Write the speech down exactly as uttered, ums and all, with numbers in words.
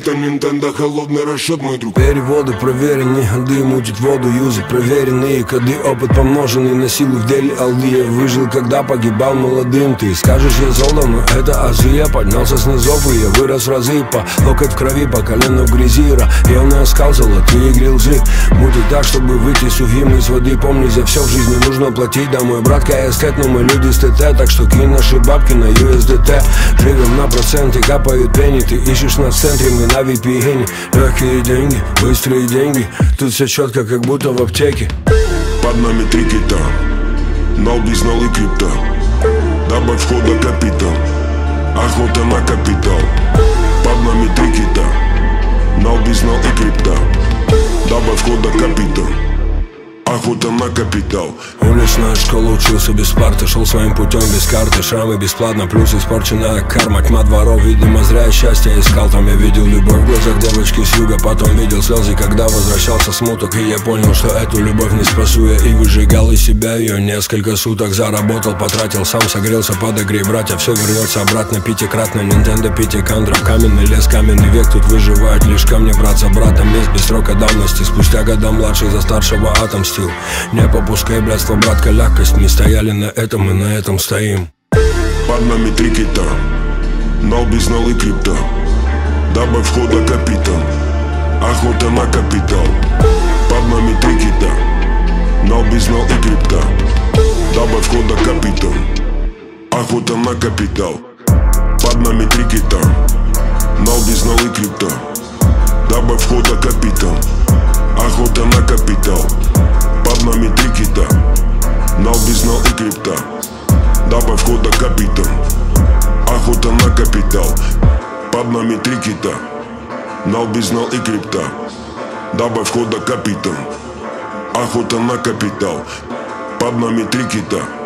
это Nintendo, холодный расчет, мой друг. Переводы проверенные, ходы мутит воду, юзать проверенные коды. Опыт помноженный на силу в деле алды. Я выжил, когда погибал молодым. Ты скажешь, я золото, но это азы. Я поднялся с низов и я вырос в разы. По локоть в крови, по колено в грязи. Районный оскал, золотые грилзы. Мутит так, чтобы выйти сухим из воды. Помни, за все в жизни нужно платить. Да, мой брат эстет, но мы люди с ТТ. Так что кинь наши бабки на ю эс ди ти. Живем на проценты, капают пенни. Ты ищешь нас в центре, мы на ви пи эн. Легкие деньги, быстрые деньги. Тут все четко, как будто в аптеке. Под нами три кита, но без ноли крипта. Добавь входа капитал, охота на капитал. Под нами три кита, но без ноли крипта. Добавь входа капитал, охота на капитал. Уличная школа, учился без парты, шел своим путем без карты. Шрамы бесплатно, плюс испорченная карма. Тьма дворов, видимо, зря счастье искал. Там я видел любовь в глазах девочки с юга. Потом видел слезы, когда возвращался с муток. И я понял, что эту любовь не спасу я. И выжигал из себя ее несколько суток. Заработал, потратил, сам согрелся, подогрей, братья. Все вернется обратно, пятикратно. Nintendo, пятикантроп, каменный лес, каменный век. Тут выживает лишь ко мне брат за братом. Месть без срока давности, спустя года младший за старшего отомстил. Не попускай блядство, братка, легкость. Мы стояли на этом и на этом стоим. Под нами три кита, но без ноли крипта. Добавь входа капитал, охота на капитал. Под нами три кита, но без ноли крипта. Добавь входа капитал, охота на капитал. Под нами три кита, но без ноли крипта. Добавь входа капитал, охота на капитал. Под нами три кита, но без ноли крипта. Добавь входа капитал, охота на капитал. Под нами три кита, но без ноли крипта. Добавь входа капитал, охота на капитал. Под нами три кита,